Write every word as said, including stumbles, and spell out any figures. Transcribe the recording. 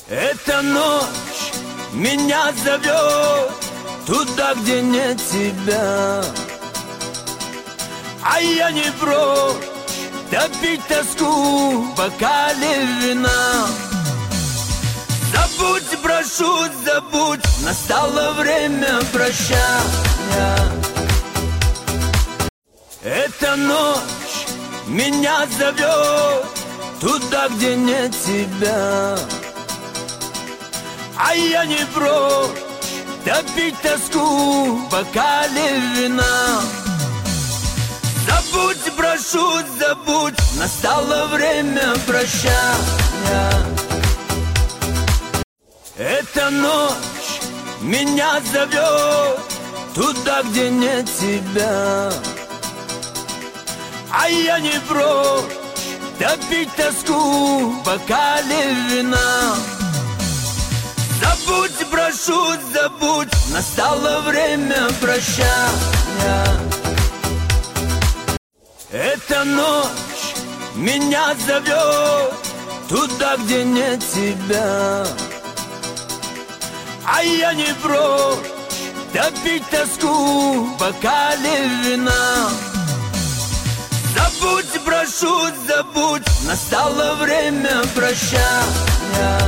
Эта ночь меня зовет туда, где нет тебя, а я не прочь топить тоску в бокале вина. Забудь, прошу, забудь, настало время прощания. Эта ночь меня зовет туда, где нет тебя, а я не прочь топить тоску в бокале вина. Забудь, прошу, забудь, настало время прощания. Эта ночь меня зовет туда, где нет тебя, а я не прочь топить тоску в бокале вина. Забудь, прошу, забудь, настало время прощания. Эта ночь меня зовет туда, где нет тебя, а я не прочь топить тоску в бокале вина. Забудь, прошу, забудь, настало время прощания.